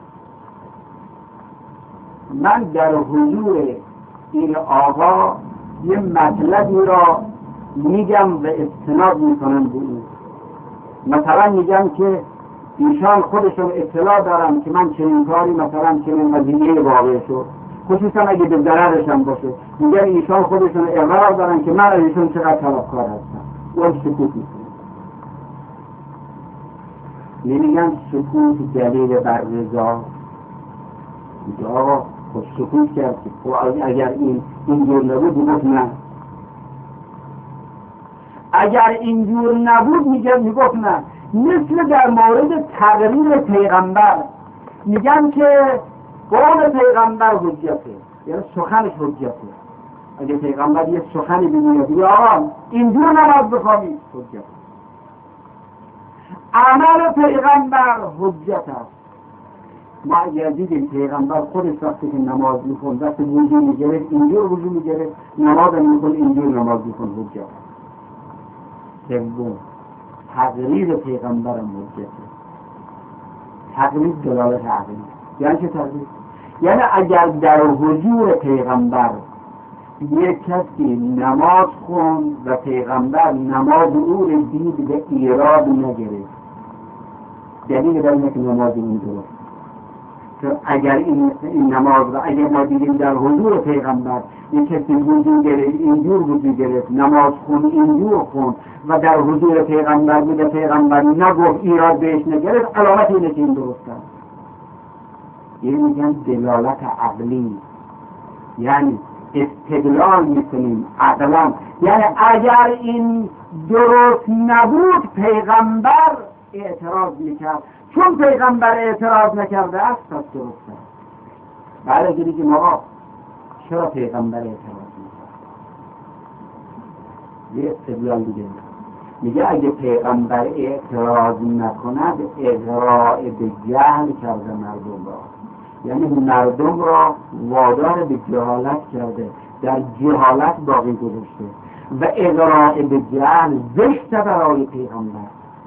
من در حضور این آقا یه مطلبی را میگم و استناد میکنم به این. مثلا میگم که ایشان خودشون اطلاع دارم که من چنین کاری مثلا چنین وظیفه واقع شد، خصوصا اگه به ضررشم باشه، میگن ایشان خودشون اقرار دارن که من از ایشون چقدر طلبکار هستم. اون سکوت میکنم. نمیگن سکوت دلیل بر رضا. میگه آقا خب سکوت کرد که اگر اینجور نبود میگفت نه. اگر اینجور نبود میگفت نه. مثل در مورد تقریر پیغمبر میگن که قول پیغمبر حجته، یعنی سخنش حجته. اگه پیغمبر یه سخنی بگوید یا آقا اینجور نماز بخوابید، حجت. عمل پیغمبر حجت است. ما اگر دیدیم پیغمبر خودش وقتی که نماز میخون دست وضو میگرفت اینجور وضو میگرفت، نماز میخون اینجور نماز میخون، حجت. سوم، تقریر پیغمبر حجت. تقریر دلالت عقلی. یعنی چه تقریر؟ یعنی اگر در حضور پیغمبر یک کسی نماز خون و پیغمبر نماز او را دید به ایراد نگرفت، دلیل بر اینه که نماز این درست. چون اگر این نماز را اگر ما دیدیم در حضور پیغمبر یک کسی وضو گرفت اینجور وضو گرفت، نماز خون اینجور خون و در حضور پیغمبر بود، پیغمبر نگفت ایراد بهش نگرفت، علامت اینه که این درست است. یعنی میگن دلالت عقلی، یعنی استدلال میکنیم عقلا. یعنی اگر این درست نبود پیغمبر اعتراض میکرد، چون پیغمبر اعتراض نکرده است پس درست است. بعد دیگه آقا چرا پیغمبر اعتراض میکرد؟ یه استدلال دیگه میگه اگه پیغمبر اعتراض نکند اغراء به جهل کرده مردم را، یعنی مردم را وادار به جهالت کرده، در جهالت باقی گذاشته و اغراء به جهل زشت برای پیغمبر.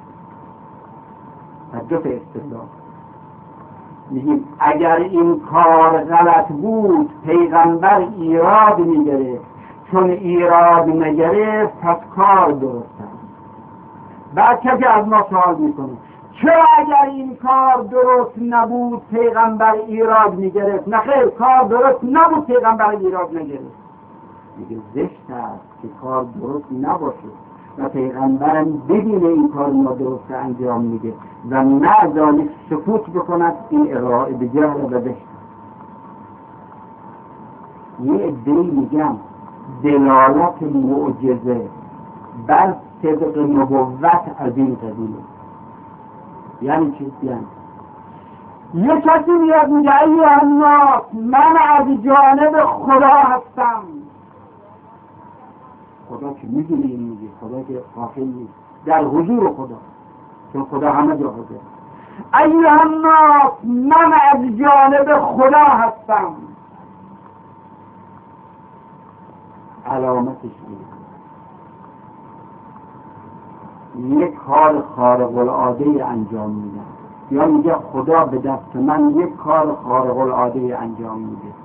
دو تا استدلال میگیم اگر این کار غلط بود پیغمبر ایراد میگرفت، چون ایراد نگرفت پس کار درست است. بعد کسی از ما سوال میکنه چرا اگر این کار درست نبود پیغمبر ایراد میگرفت؟ نخیر، کار درست نبود پیغمبر ایراد نگرفت. میگه زشت است که کار درست نباشه و پیغمبرم ببینه این کار نادرست انجام میده و نه ذالک سکوت بکند، این اراء به جهل و زشت. یه عده‌ای میگم دلالت معجزه بر صدق نبوت از این قبیله. یعنی چی؟ یعنی یه کسی میاد میگه ایها الناس من از جانب خدا هستم. خدا که میدونی این میگه، خدا که غافل نیست، در حضور خدا، چون خدا همه جا حضور. ایها الناس من از جانب خدا هستم. علامتش یک کار خارق العاده انجام میده، یا میگه خدا به دست من یک کار خارق العاده انجام میده،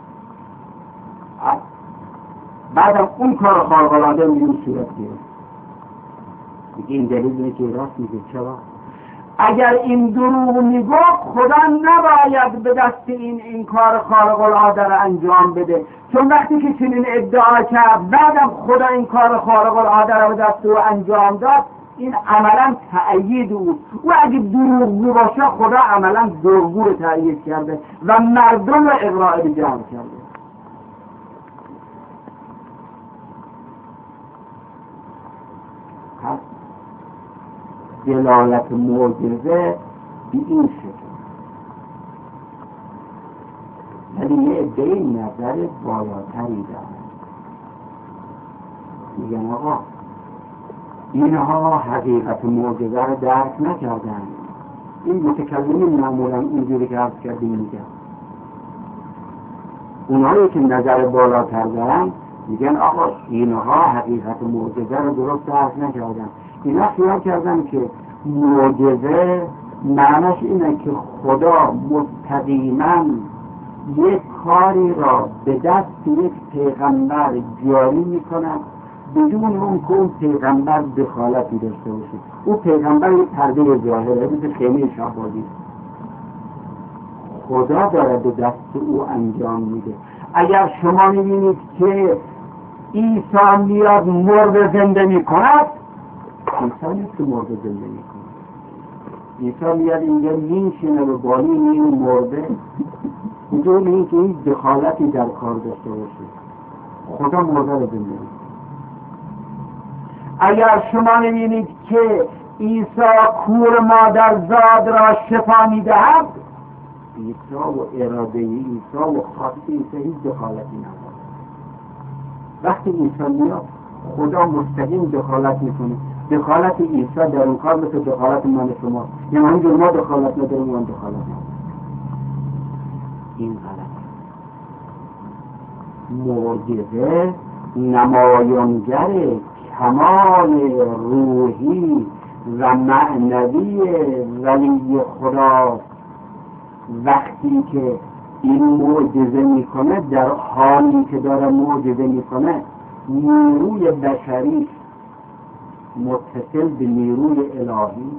بعدم اون کار خارق العاده میگه صورت گرفت. میگه این دلیل اینه که راست میگه. چرا؟ اگر این دروغ میگفت خدا نباید به دست این کار خارق العاده را انجام بده، چون وقتی که چنین ادعا کرد بعدم خدا این کار خارق العاده را به دست او انجام داد، این عملا تأیید او اگه دروغگو باشه خدا عملا دروغگو رو تأیید کرده و مردم رو اغراء به جهل کرده. پس دلالت معجزه به این شکل. ولی یه عده‌ای نظر بالاتری دارن، میگن آقا اینها حقیقت معجزه رو درک نکردن. این متکلمین معمولا اینجوری که عرض کردیم میگن. اونهایی که نظر بالاتر دارن میگن آقا اینها حقیقت معجزه رو درست درک نکردن. اینا خیال کردن که معجزه معنیش اینه که خدا مستقیما یک کاری را به دست یک پیغمبر جاری میکنه بدون اون که اون پیغمبر دخالتی داشته باشه. اون پیغمبر یک پرده ظاهره، مثل خیمه شهبازی. خدا داره به دست او انجام میده. اگر شما میبینید که عیسی میاد مرد زنده میکند، عیسی نیست که مرد زنده میکند. عیسی میاد اینجا میشینه به بالین این مرده، اینجا میگه که این دخالتی در کار داشته باشه. خدا مرده رو زنده میکند. اگر شما میبینید که عیسی کور مادرزاد را شفا میدهد، عیسی و اراده عیسی و خواست عیسی هیچ دخالتی نداره. وقتی عیسی میاد خدا مستقیم دخالت میکنه. دخالت عیسی در اون کار مثل دخالت من شما، یعنی همینجور ما دخالت نداریم من دخالت نداریم. این غلط. معجزه نمایانگر کمال روحی و معنوی ولی خدا. وقتی که این معجزه میکنه، در حالی که داره معجزه میکنه، نیروی بشری متصل به نیروی الهی،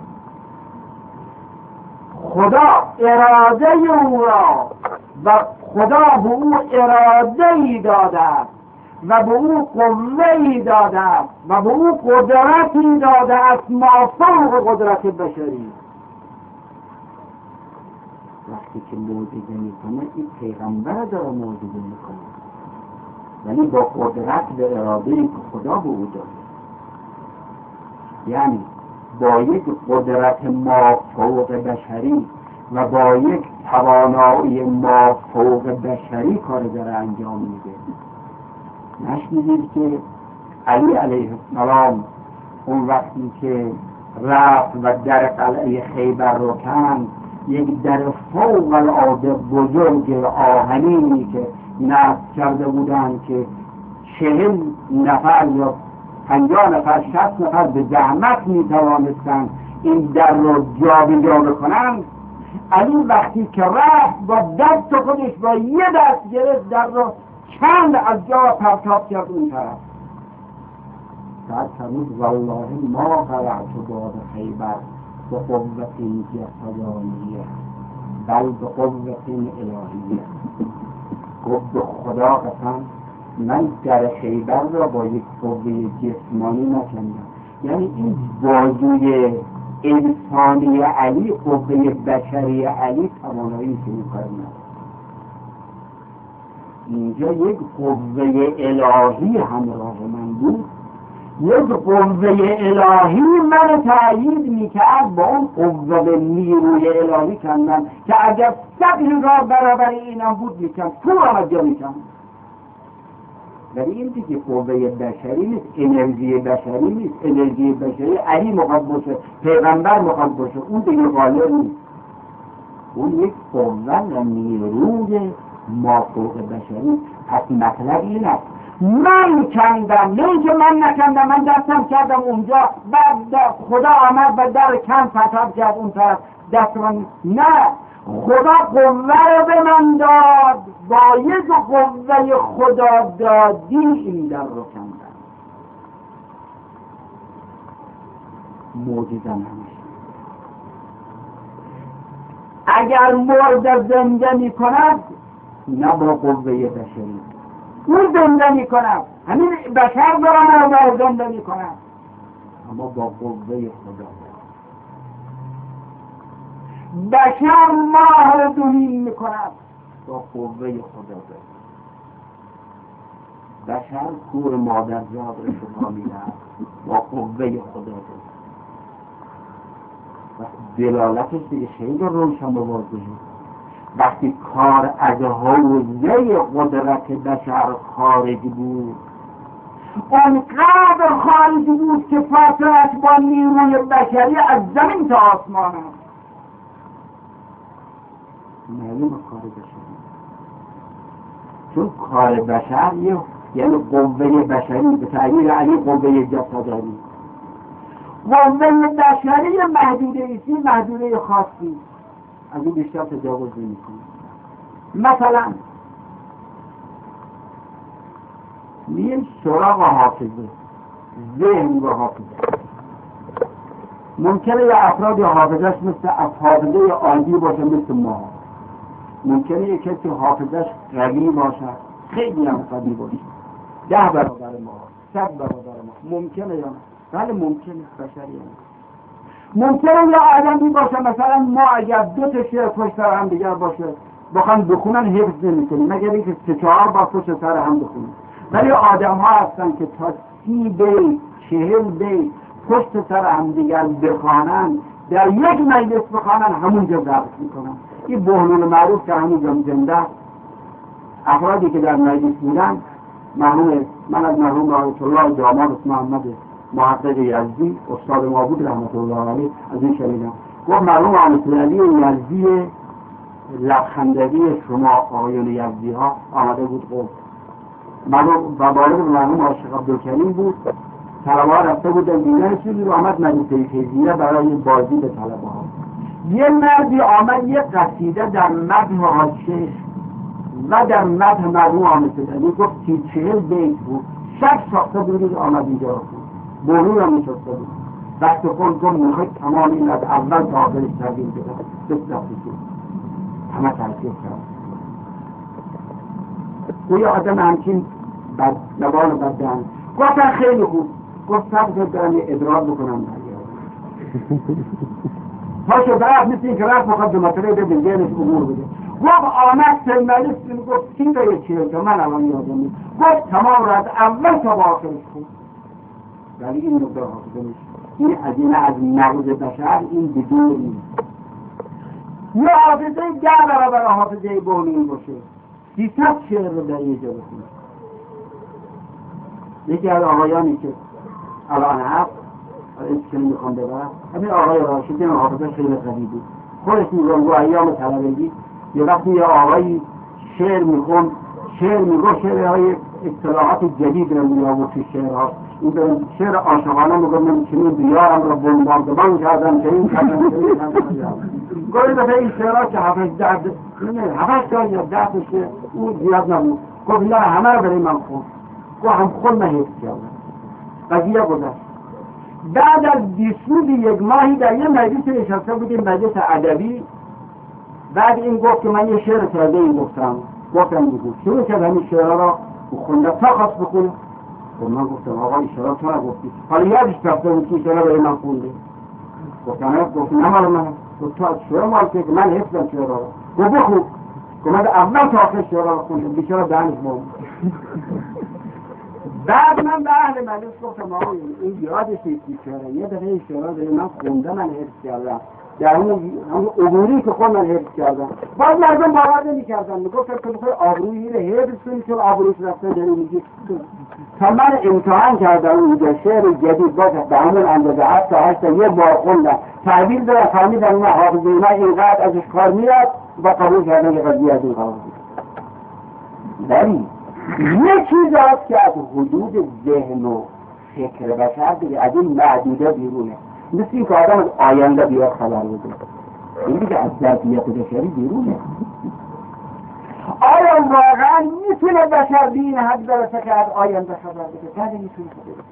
خدا اراده او را و خدا به او اراده‌ای داده و به او قوه‌ای داده و به او قدرتی داده است مافوق قدرت بشری. وقتی که معجزه میکنه این پیغمبر داره معجزه میکنه، ولی با قدرت و اراده‌ای که خدا به او داده، یعنی با یک قدرت مافوق بشری و با یک توانایی مافوق بشری کار داره انجام میده. نشنیدید که علی علیه السلام اون وقتی که رفت و در قلعه خیبر رو کند، یک در فوق العاده بزرگ آهنینی که نصب کرده بودند که 40 نفر یا 50 نفر 60 نفر به زحمت میتوانستند این در رو جا به جا بکنند، علی وقتی که رفت با دست خودش با یه دست گرفت در رو چند از جا پرتاب کرد اون طرف. بعد فرمود والله ما قلعت باب خیبر به قوت جسدانیه بل به قوت الهیه. گفت به خدا قسم من در خیبر را با یک قوه جسمانی نکندم. یعنی این بازوی انسانی علی، قوه بشری علی توانایی که میکنه. اینجا یک قوه الهی همراه من بود، یک قوه الهی من تأیید میکرد با اون قوه نیروی الهی کندن که اگر سقی را برابر اینم بود میکن تو را جا میکن. ولی این دیگه قوه بشری نیست، انرژی بشری نیست. انرژی بشری علی مخواد باشه، پیغمبر مخواد باشه، اون دیگه غالب نیست. اون یک قوه و نیروی مافوق بشری. پس مطلب این است من کندم، نه که من نکندم، من دستم کردم اونجا، بعد خدا آمد و در کم فتاب کرد اون طرف دست من. نه، خدا قوه رو به من داد، با یک قوه خدا دادی این در رو کندم. معجزه نمیشه. اگر مرد زنده می کند نه با قوه بشری، اون زنده می کند، همین بشر دارم رو زنده می کند، اما با قوه خدا. بشر ماه رو دونین می کند با قوه خدا. بشر کور مادرزاد رو شما می دهد با قوه خدا. دلالتش دیگه خیلی روشن و واضحه. وقتی کار از حوزه قدرت بشر خارج بود، اونقدر خارجی بود که فاصلش با نیروی بشری از زمین تا آسمان است. معلومه کار بشری، چون کار بشر یعنی قوه بشری به تعبیر علی قوه جسدانی. قوه بشری محدوده ایستی، محدوده خاصی، از این بیشتر تجاوز نمی‌کنه. مثلا میگیم سراغ حافظه، ذهن و حافظه. ممکنه یه افراد حافظش مثل حافظه عادی باشه مثل ما، ممکنه یه کسی حافظش قوی باشه، خیلی هم قوی باشه، 10 برابر ما، 100 برابر ما، ممکنه یا نه؟ بله ممکنه، بشری هم ممکنه یه آدمی باشه مثلا ما اگر 2 تا شعر پشت سر هم دیگر باشه بخوان بخونن حفظ نمی‌کنیم مگر اینکه 3-4 بار پشت سر هم بخونن. ولی آدم ها هستن که تا 30 بیت 40 بیت پشت سر هم دیگر بخوانن، در یک مجلس بخوانن، همونجا ضبط میکنن. این بهلول معروف که همونجا زنده، افرادی که در مجلس بودن، من از مرحوم آیت الله داماد محمد محقق یزدی استاد ما بود رحمت الله علیه از این شنیدم، گفت مرحوم آمد علی یزدی لبخندگی شما آقایان یزدی ها آمده بود. خب مرحوم و بالد مرحوم عاشق عبدالکریم بود، طلبه ها رفته بودن دیدن چیزی رو آمد مدرسه فیضیه برای بازی به طلبه ها. یه مردی آمد یه قصیده در مدح عاشق و در مدح مرحوم آمد علی گفت 40 بیت بود، شک ساخته بود آمد اینجا رو بود بولون هم نشسته بود. وقتی خود گفت میخوای تمام این از اول تا آخرش تغییر بدم بسیاری شد، همه تغییر کرد. توی آدم همچین نبال بدن گفتن خیلی خوب، گفت سبت دارم یه ادرار بکنم پاشو برف مثل این که رفت مخواد به مطره به ذهنش امور بده. گفت آمد سلملیست گفت 30 تا 40 تا من الان یادم نیست، گفت تمام را از اول تا با آخرش کن. ولی این نقطه حافظه نیست، این هزینه از مغز بشر این بدون نیست. یه حافظه 10 برابر حافظه بهلول باشه، 300 شعر رو در یه جا بخونه. یکی از آقایانی که الان هست این که میخوام ببرم، همین آقای راشدین حافظه خیلی قوی بود. خودش میگم با ایام طلبگی یه وقتی یه آقایی شعر میخوند، شعرهای اصطلاحات جدید رو میآورد تو شعرها. این شعر عاشقانه میگم من چنین بیارم رو بمباردمان کردم که این کردم گاهی دفعه این شعرها که 7 تا یا 10 تا شعر اون زیاد نبود، گفت اینا همه رو برای من خوند. گفت هم خود من حفظ کردم. قضیه گذشت. بعد از 20 روز 1 ماهی در یه مجلس نشسته بودیم، مجلس ادبی. بعد این گفت که من یه شعر تازه این گفتم بگو. شروع کرد همین شعرها را بخونده تا خواست بخونه. و من گفتم آقا این شعرها تو نگفتی، حالا یادش رفته بود که شعرها برای من خونده. گفتم نه مال من، گفت تو از شعر مال که من حفظم شعرها را. گفت بخون. گفت من اول تا آخر شعرها را خوندم، بیچاره دهنش موند. بعد من به اهل مجلس گفتم آقا این یادش نیست شعرها، یه دفعه این شعرها برای من خونده، من حفظ کردم. در همون عبوری که خود من حفظ کردم. باز مردم باور نمی‌کردن، میگفتن که بخوای آبرویی رو حفظ کنی چون آبروش رفته داری میگی. تا من امتحان کردم اونجا شعر جدید باشه به همون اندازه 7 تا 8 تا یه بار خوندم، تعبیر دارم فهمیدم من حافظه من اینقدر ازش کار میاد و قبول کردم که قضیه از این قرار بود. ولی یه چیز هست که از حدود ذهن و فکر بشر دیگه از این محدوده بیرونه، مثل این که آدم از آینده بیاد خبر بده. این دیگه از ظرفیت بشری بیرونه. آیا واقعا میتونه بشر به این حد برسه که از آینده خبر بده؟ بله میتونه.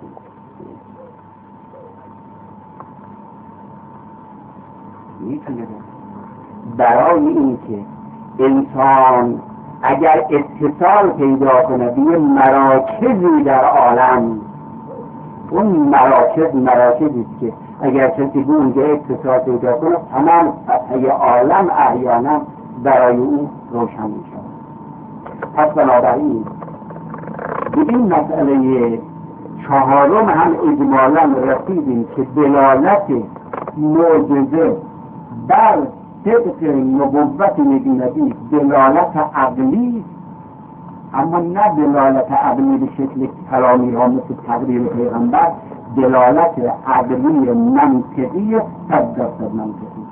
میتونه. برای این که انسان اگر اتصال پیدا کنه به یه مراکزی در عالم، اون مراکزی که اگر کسی به اونجا اتصال پیدا کنه تمام سطح عالم احیانا برای او روشن می شود. پس بنابراین به این مسئله 4 هم اجمالا رسیدیم که دلالت معجزه بر طبق نبوت نبی دلالت عقلی اما نه دلالت عقلی به شکل کلامی ها مثل تقریر پیغمبر، دلالت عقلی منطقی 100% منطقی.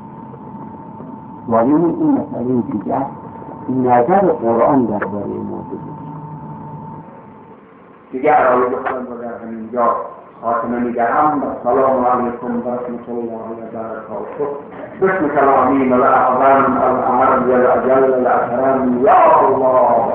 ولی این مسئله دیگر نظر قرآن درباره موضوع دیگر آیه بخواهیم و در همینجا خاتمه میدهم. السلام علیکم و رحمت الله و برکاته. بسم کلامی الاعظم الاعظم الاجل الاکرم یا الله.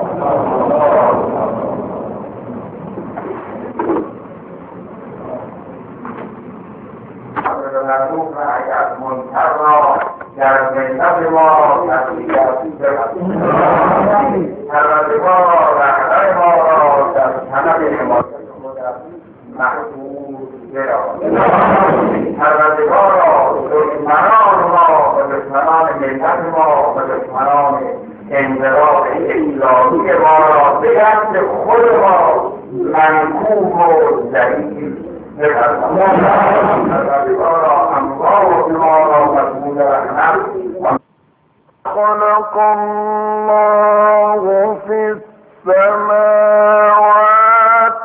مرحوم حیات منکر را در ملت ما تسلیت ببخشید. پروردگار رهبر ما را در طلب حمایت محفوظ بدار. پروردگار را دشمنان ما و دشمنان ملت ما و دشمنان انقلاب اسلامی ما را به دست خود ما منکوب و ضعیف
خلق الله في السماوات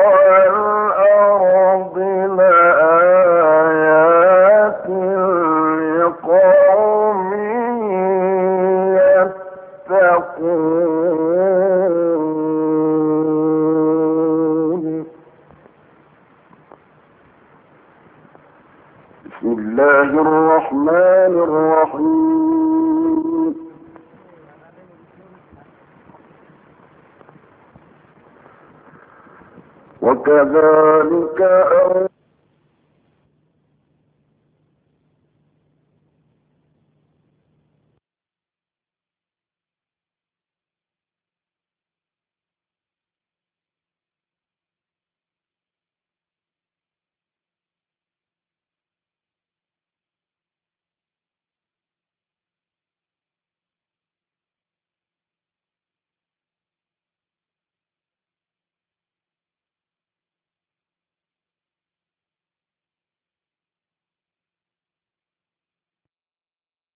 والأرض لآيات لقوم يتقون. بسم الله الرحمن الرحيم. وكذلك